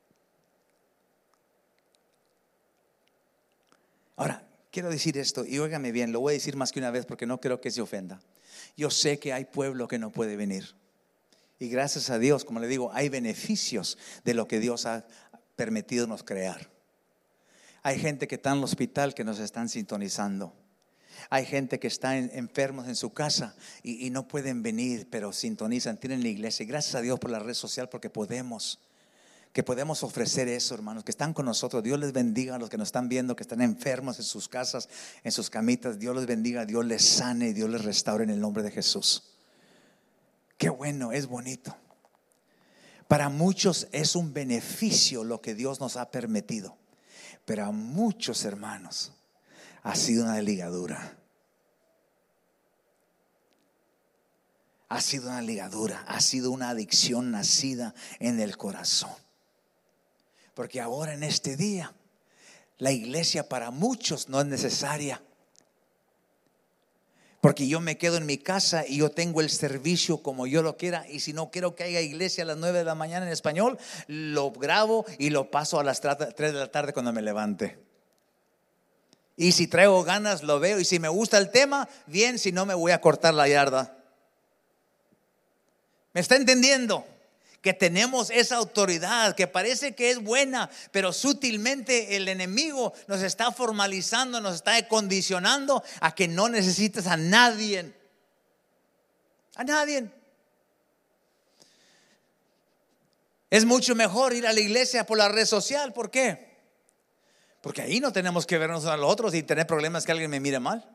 Ahora, quiero decir esto, y óigame bien, lo voy a decir más que una vez porque no creo que se ofenda. Yo sé que hay pueblo que no puede venir. Y gracias a Dios, como le digo, hay beneficios de lo que Dios ha permitido nos crear. Hay gente que está en el hospital que nos están sintonizando. Hay gente que está en, enfermos en su casa y, y no pueden venir, pero sintonizan, tienen la iglesia. Y gracias a Dios por la red social porque podemos, que podemos ofrecer eso, hermanos, que están con nosotros. Dios les bendiga a los que nos están viendo, que están enfermos en sus casas, en sus camitas. Dios les bendiga, Dios les sane y Dios les restaure en el nombre de Jesús. Qué bueno, es bonito. Para muchos es un beneficio lo que Dios nos ha permitido. Pero a muchos, hermanos, ha sido una ligadura. Ha sido una ligadura, ha sido una adicción nacida en el corazón. Porque ahora en este día, la iglesia para muchos no es necesaria. Porque yo me quedo en mi casa y yo tengo el servicio como yo lo quiera. Y si no quiero que haya iglesia a las nueve de la mañana en español, lo grabo y lo paso a las tres de la tarde cuando me levante. Y si traigo ganas, lo veo. Y si me gusta el tema, bien. Si no, me voy a cortar la yarda. ¿Me está entendiendo? Que tenemos esa autoridad que parece que es buena, pero sutilmente el enemigo nos está formalizando, nos está condicionando a que no necesites a nadie. A nadie. Es mucho mejor ir a la iglesia por la red social. ¿Por qué? Porque ahí no tenemos que vernos a los otros y tener problemas que alguien me mire mal.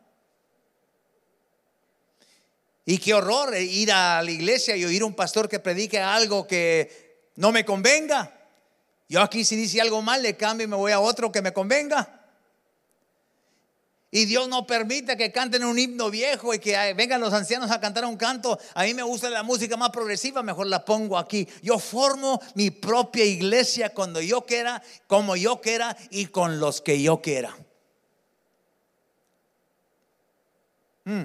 Y qué horror ir a la iglesia y oír a un pastor que predique algo que no me convenga. Yo aquí si dice algo mal le cambio y me voy a otro que me convenga. Y Dios no permite que canten un himno viejo y que vengan los ancianos a cantar un canto. A mí me gusta la música más progresiva, mejor la pongo aquí. Yo formo mi propia iglesia cuando yo quiera, como yo quiera y con los que yo quiera. Hmm.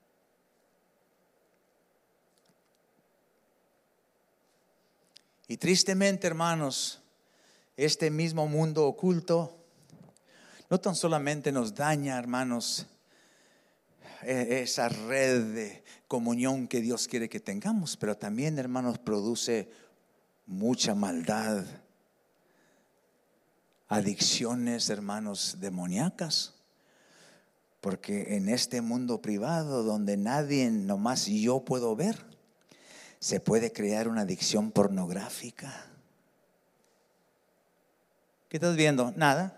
Y tristemente, hermanos, este mismo mundo oculto no tan solamente nos daña, hermanos, esa red de comunión que Dios quiere que tengamos, pero también, hermanos, produce mucha maldad, adicciones, hermanos, demoníacas. Porque en este mundo privado donde nadie, nomás yo puedo ver, se puede crear una adicción pornográfica. ¿Qué estás viendo? Nada.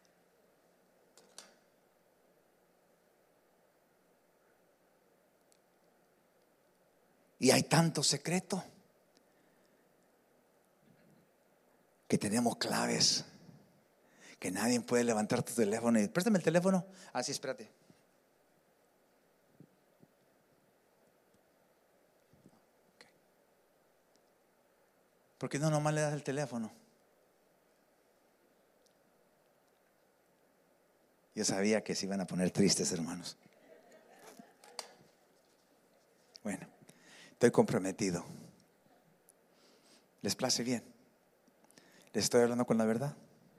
Y hay tanto secreto que tenemos claves que nadie puede levantar tu teléfono y préstame el teléfono. Así, ah, espérate. ¿Por qué no nomás le das el teléfono? Yo sabía que se iban a poner tristes, hermanos. Bueno, estoy comprometido. ¿Les place bien? ¿Les estoy hablando con la verdad?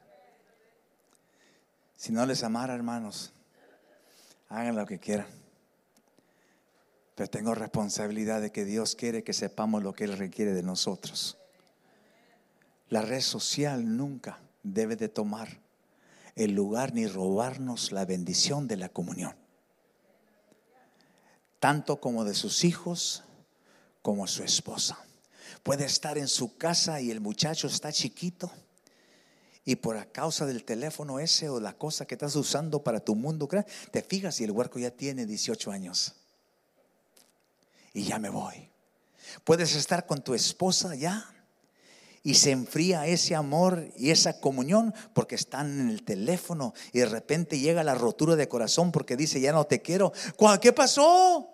Si no les amara, hermanos, hagan lo que quieran. Pero tengo responsabilidad de que Dios quiere que sepamos lo que Él requiere de nosotros. La red social nunca debe de tomar el lugar ni robarnos la bendición de la comunión, tanto como de sus hijos como su esposa. Puede estar en su casa y el muchacho está chiquito y por a causa del teléfono ese o la cosa que estás usando para tu mundo, te fijas y el huerco ya tiene dieciocho años y ya me voy. Puedes estar con tu esposa ya y se enfría ese amor y esa comunión porque están en el teléfono y de repente llega la rotura de corazón porque dice ya no te quiero. ¿Qué pasó?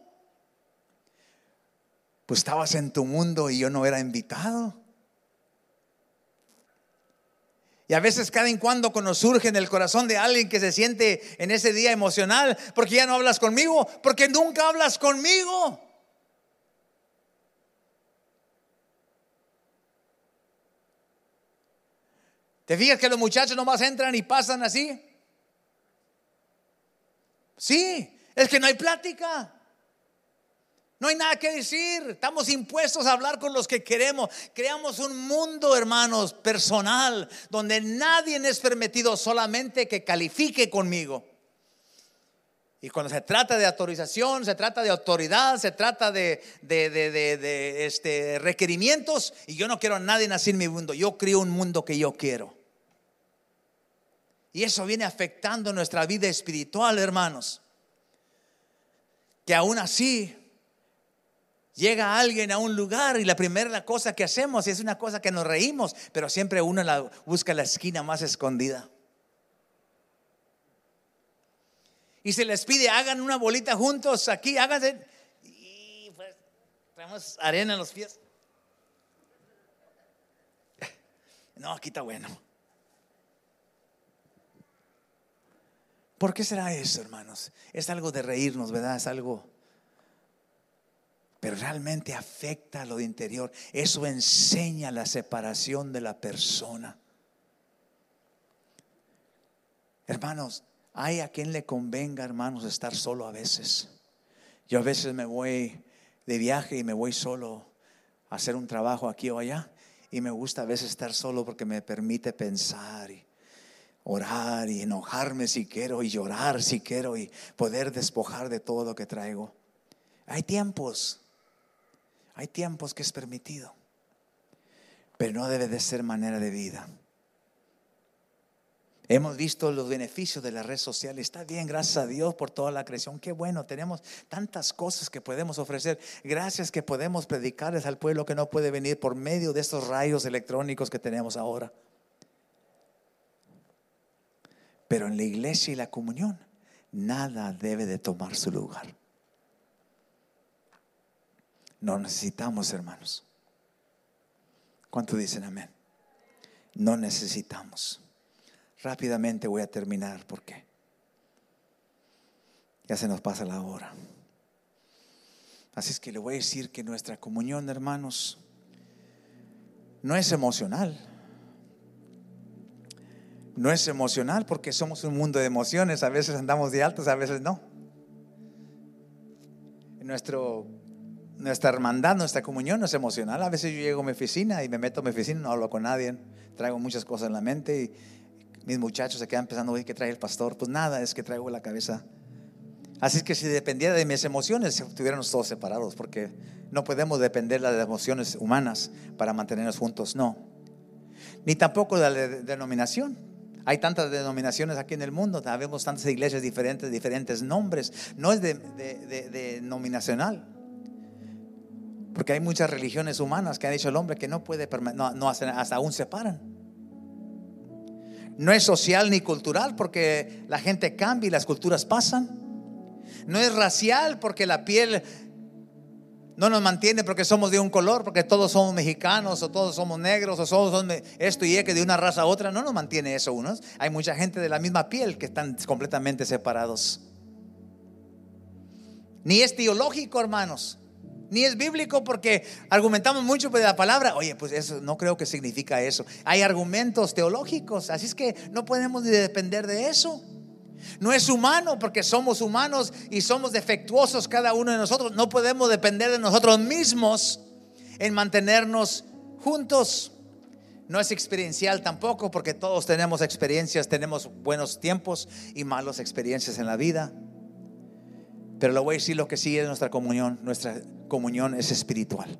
Pues estabas en tu mundo y yo no era invitado. Y a veces cada en cuando cuando surge en el corazón de alguien que se siente en ese día emocional, porque ya no hablas conmigo, porque nunca hablas conmigo. ¿Te fijas que los muchachos nomás entran y pasan así? Sí, es que no hay plática. No hay nada que decir. Estamos impuestos a hablar con los que queremos. Creamos un mundo, hermanos, personal, donde nadie es permitido, solamente que califique conmigo. Y cuando se trata de autorización, se trata de autoridad, se trata de, de, de, de, de este, requerimientos, y yo no quiero a nadie así en mi mundo. Yo creo un mundo que yo quiero. Y eso viene afectando nuestra vida espiritual, hermanos. Que aún así llega alguien a un lugar y la primera cosa que hacemos es una cosa que nos reímos, pero siempre uno la, busca la esquina más escondida. Y se les pide, hagan una bolita juntos aquí, háganse. Y pues traemos arena en los pies. No, aquí está bueno. ¿Por qué será eso, hermanos? Es algo de reírnos, ¿verdad? Es algo pero realmente afecta a lo interior. Eso enseña la separación de la persona. Hermanos, hay a quien le convenga, hermanos, estar solo a veces. Yo a veces me voy de viaje y me voy solo a hacer un trabajo aquí o allá, y me gusta a veces estar solo porque me permite pensar y orar y enojarme si quiero y llorar si quiero y poder despojar de todo lo que traigo. Hay tiempos, hay tiempos que es permitido, pero no debe de ser manera de vida. Hemos visto los beneficios de la red social. Está bien, gracias a Dios por toda la creación. Qué bueno, tenemos tantas cosas que podemos ofrecer. Gracias que podemos predicarles al pueblo que no puede venir por medio de estos rayos electrónicos que tenemos ahora. Pero en la iglesia y la comunión, nada debe de tomar su lugar. No necesitamos, hermanos. ¿Cuántos dicen amén? No necesitamos. Rápidamente voy a terminar porque ya se nos pasa la hora. Así es que le voy a decir que nuestra comunión, hermanos, no es emocional. No es emocional porque somos un mundo de emociones. A veces andamos de altos, a veces no. Nuestro, nuestra hermandad, nuestra comunión no es emocional. A veces yo llego a mi oficina y me meto a mi oficina, no hablo con nadie, traigo muchas cosas en la mente y mis muchachos se quedan pensando, oye, ¿qué trae el pastor? Pues nada, es que traigo la cabeza. Así es que si dependiera de mis emociones, estuviéramos todos separados, porque no podemos depender de las emociones humanas para mantenernos juntos, no. Ni tampoco de la denominación. Hay tantas denominaciones aquí en el mundo, sabemos tantas iglesias diferentes, diferentes nombres. No es de, de, de, de denominacional, porque hay muchas religiones humanas que han dicho al hombre que no puede, no, no hasta, hasta aún separan. No es social ni cultural porque la gente cambia y las culturas pasan. No es racial porque la piel no nos mantiene porque somos de un color, porque todos somos mexicanos o todos somos negros o todos somos esto y que de una raza a otra. No nos mantiene eso unos. Hay mucha gente de la misma piel que están completamente separados. Ni es teológico, hermanos, ni es bíblico porque argumentamos mucho de la palabra. Oye, pues eso no creo que significa eso. Hay argumentos teológicos, así es que no podemos depender de eso. No es humano porque somos humanos y somos defectuosos cada uno de nosotros. No podemos depender de nosotros mismos en mantenernos juntos. No es experiencial tampoco porque todos tenemos experiencias, tenemos buenos tiempos y malas experiencias en la vida. Pero le voy a decir lo que sí es nuestra comunión. Nuestra comunión es espiritual.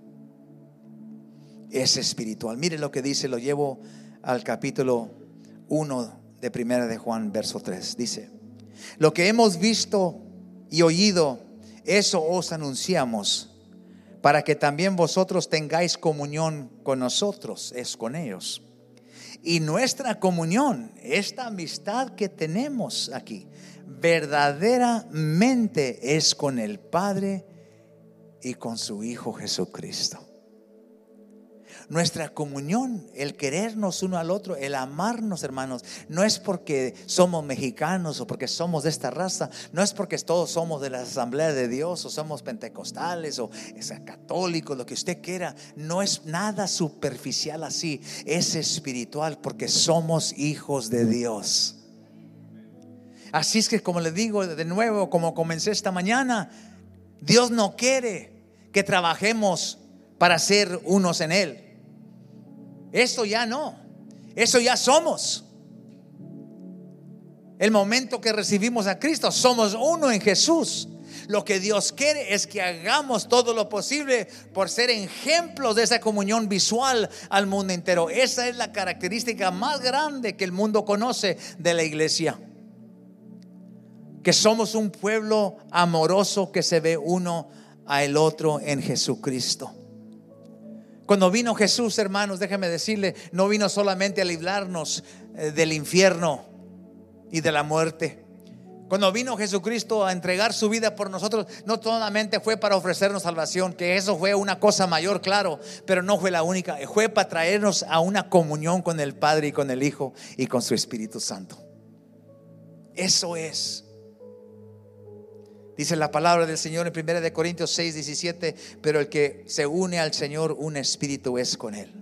Es espiritual. Mire lo que dice, lo llevo al capítulo uno de Primera de Juan, verso tres. Dice: lo que hemos visto y oído, eso os anunciamos, para que también vosotros tengáis comunión con nosotros, es con ellos. Y nuestra comunión, esta amistad que tenemos aquí, verdaderamente es con el Padre y con su Hijo Jesucristo. Nuestra comunión, el querernos uno al otro, el amarnos, hermanos, no es porque somos mexicanos o porque somos de esta raza, no es porque todos somos de la Asamblea de Dios o somos pentecostales o católicos, lo que usted quiera. No es nada superficial así, es espiritual porque somos hijos de Dios. Así es que, como le digo de nuevo, como comencé esta mañana, Dios no quiere que trabajemos para ser unos en Él. Eso ya no, eso ya somos. El momento que recibimos a Cristo, somos uno en Jesús. Lo que Dios quiere es que hagamos todo lo posible por ser ejemplos de esa comunión visual al mundo entero. Esa es la característica más grande que el mundo conoce de la iglesia, que somos un pueblo amoroso que se ve uno al otro en Jesucristo. Cuando vino Jesús, hermanos, déjeme decirle, no vino solamente a librarnos del infierno y de la muerte. Cuando vino Jesucristo a entregar su vida por nosotros, no solamente fue para ofrecernos salvación, que eso fue una cosa mayor, claro, pero no fue la única. Fue para traernos a una comunión con el Padre y con el Hijo y con su Espíritu Santo. Eso es. Dice la palabra del Señor en primera de Corintios seis, diecisiete, pero el que se une al Señor, un espíritu es con Él.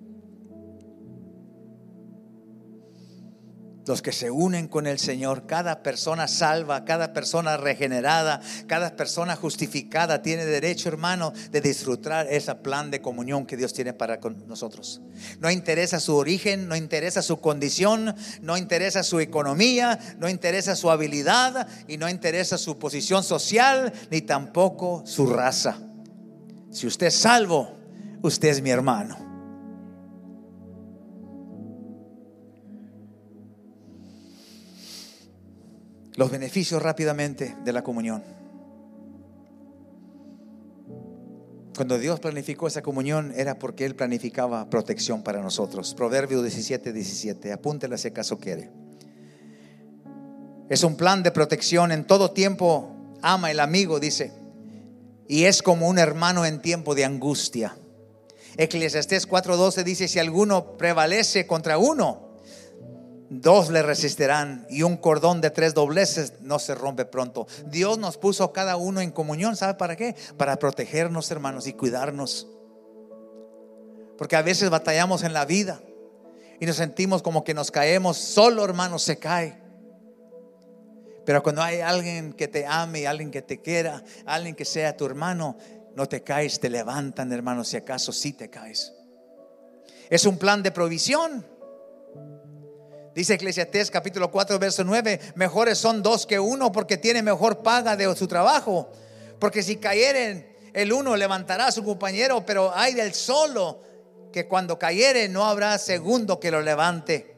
Los que se unen con el Señor, cada persona salva, cada persona regenerada, cada persona justificada tiene derecho, hermano, de disfrutar ese plan de comunión que Dios tiene para con nosotros. No interesa su origen, no interesa su condición, no interesa su economía, no interesa su habilidad y no interesa su posición social, ni tampoco su raza. Si usted es salvo, usted es mi hermano. Los beneficios rápidamente de la comunión. Cuando Dios planificó esa comunión era porque Él planificaba protección para nosotros. Proverbios diecisiete, diecisiete, apúntela si acaso quiere. Es un plan de protección. En todo tiempo ama el amigo, dice, y es como un hermano en tiempo de angustia. Eclesiastés cuatro doce dice: si alguno prevalece contra uno, dos le resistirán, y un cordón de tres dobleces no se rompe pronto. Dios nos puso cada uno en comunión. ¿Sabe para qué? Para protegernos, hermanos, y cuidarnos. Porque a veces batallamos en la vida y nos sentimos como que nos caemos. Solo, hermanos, se cae. Pero cuando hay alguien que te ame, alguien que te quiera, alguien que sea tu hermano, no te caes, te levantan, hermanos, si acaso sí te caes. Es un plan de provisión. Dice Eclesiastés capítulo cuatro verso nueve: mejores son dos que uno, porque tiene mejor paga de su trabajo. Porque si cayeren el uno, levantará a su compañero, pero hay del solo, que cuando cayere no habrá segundo que lo levante.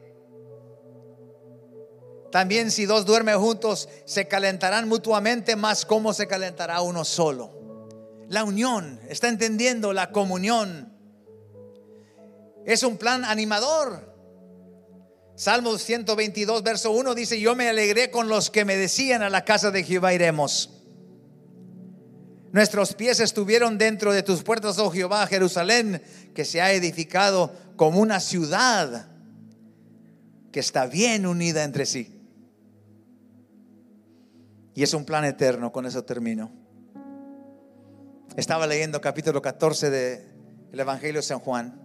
También si dos duermen juntos, se calentarán mutuamente, más cómo se calentará uno solo. La unión, ¿está entendiendo? La comunión es un plan animador. Salmos ciento veintidós verso uno dice: yo me alegré con los que me decían, a la casa de Jehová iremos. Nuestros pies estuvieron dentro de tus puertas, oh Jehová. Jerusalén, que se ha edificado como una ciudad que está bien unida entre sí. Y es un plan eterno. Con eso termino. Estaba leyendo capítulo catorce del Evangelio de San Juan,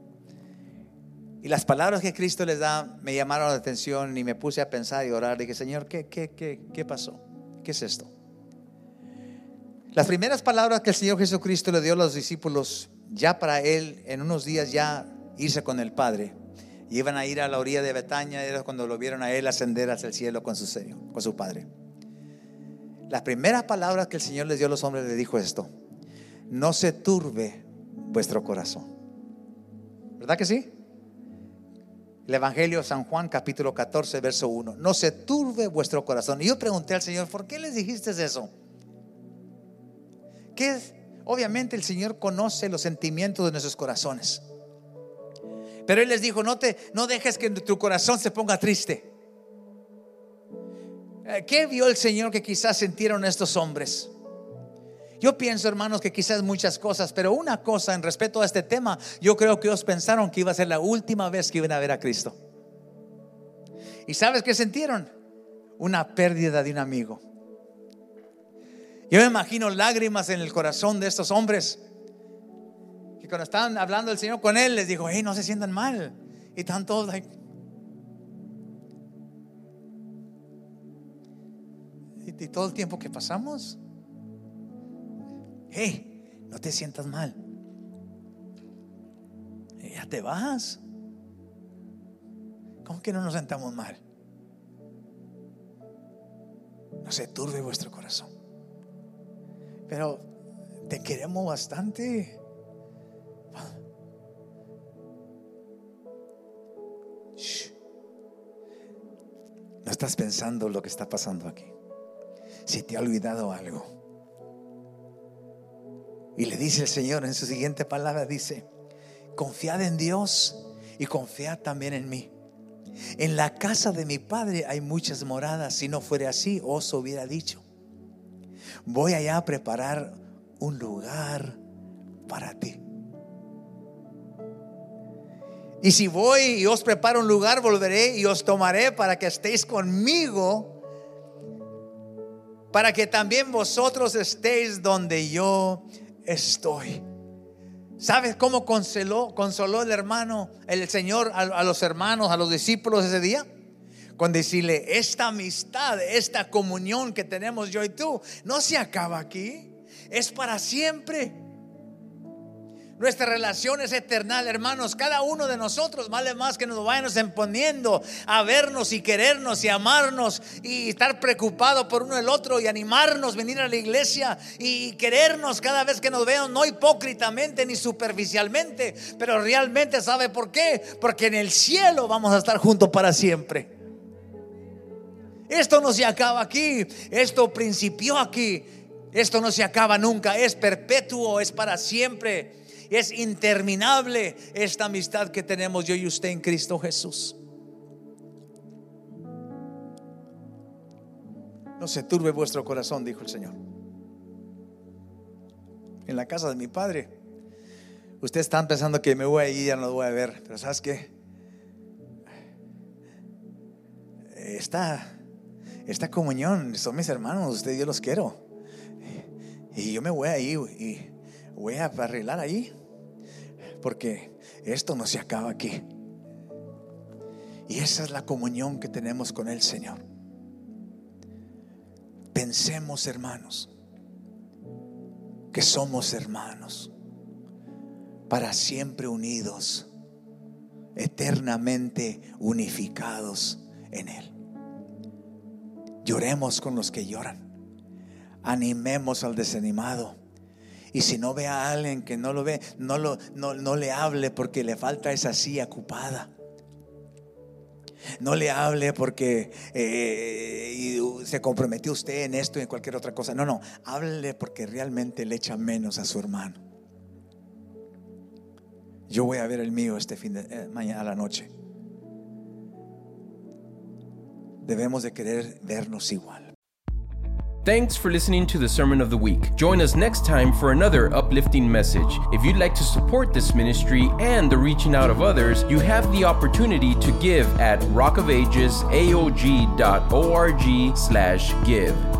y las palabras que Cristo les da me llamaron la atención, y me puse a pensar y orar. Dije: Señor, ¿qué, qué, qué, qué pasó? ¿Qué es esto? Las primeras palabras que el Señor Jesucristo le dio a los discípulos, ya para Él en unos días ya irse con el Padre, y iban a ir a la orilla de Betania, era cuando lo vieron a Él ascender hacia el cielo con su Señor, con su Padre. Las primeras palabras que el Señor les dio a los hombres, le dijo esto: no se turbe vuestro corazón. ¿Verdad que sí? El Evangelio de San Juan capítulo catorce verso uno: no se turbe vuestro corazón. Y yo pregunté al Señor: ¿por qué les dijiste eso? ¿Qué es? Obviamente el Señor conoce los sentimientos de nuestros corazones, pero Él les dijo: no, te, no dejes que tu corazón se ponga triste. ¿Qué vio el Señor que quizás sintieron estos hombres? Yo pienso, hermanos, que quizás muchas cosas, pero una cosa en respecto a este tema, yo creo que ellos pensaron que iba a ser la última vez que iban a ver a Cristo. ¿Y sabes qué sintieron? Una pérdida de un amigo. Yo me imagino lágrimas en el corazón de estos hombres, que cuando estaban hablando el Señor con él, les dijo: hey, no se sientan mal. Y están todos like, y, y todo el tiempo que pasamos, hey, no te sientas mal, ya te vas. ¿Cómo que no nos sentamos mal? No se turbe vuestro corazón, pero te queremos bastante. Shh. No estás pensando lo que está pasando aquí. Si te ha olvidado algo. Y le dice el Señor en su siguiente palabra, dice: confiad en Dios y confiad también en mí. En la casa de mi Padre hay muchas moradas. Si no fuera así, os hubiera dicho: voy allá a preparar un lugar para ti. Y si voy y os preparo un lugar, volveré y os tomaré para que estéis conmigo, para que también vosotros estéis donde yo estoy. ¿Sabes cómo consoló, consoló el hermano, el Señor a, a los hermanos, a los discípulos ese día? Con decirle, esta amistad, esta comunión que tenemos yo y tú, no se acaba aquí, es para siempre. Nuestra relación es eterna, hermanos. Cada uno de nosotros, vale más que nos vayamos imponiendo a vernos y querernos y amarnos y estar preocupados por uno el otro y animarnos, venir a la iglesia y querernos cada vez que nos vean, no hipócritamente ni superficialmente, pero realmente. ¿Sabe por qué? Porque en el cielo vamos a estar juntos para siempre. Esto no se acaba aquí, esto principió aquí, esto no se acaba nunca, es perpetuo, es para siempre. Es interminable esta amistad que tenemos yo y usted en Cristo Jesús. No se turbe vuestro corazón, dijo el Señor. En la casa de mi Padre, ustedes están pensando que me voy a ir y ya no los voy a ver, pero ¿sabes qué? Esta, esta comunión son mis hermanos, ustedes yo los quiero. Y yo me voy a ir y voy a arreglar ahí, porque esto no se acaba aquí. Y esa es la comunión que tenemos con el Señor. Pensemos, hermanos, que somos hermanos para siempre unidos, eternamente unificados en Él. Lloremos con los que lloran, animemos al desanimado. Y si no ve a alguien que no lo ve, no, lo, no, no le hable porque le falta esa silla ocupada. No le hable porque eh, y se comprometió usted en esto y en cualquier otra cosa. No, no, háblele porque realmente le echa menos a su hermano. Yo voy a ver el mío este fin de eh, mañana a la noche. Debemos de querer vernos igual. Thanks for listening to the Sermon of the Week. Join us next time for another uplifting message. If you'd like to support this ministry and the reaching out of others, you have the opportunity to give at rockofagesaog dot org slash give.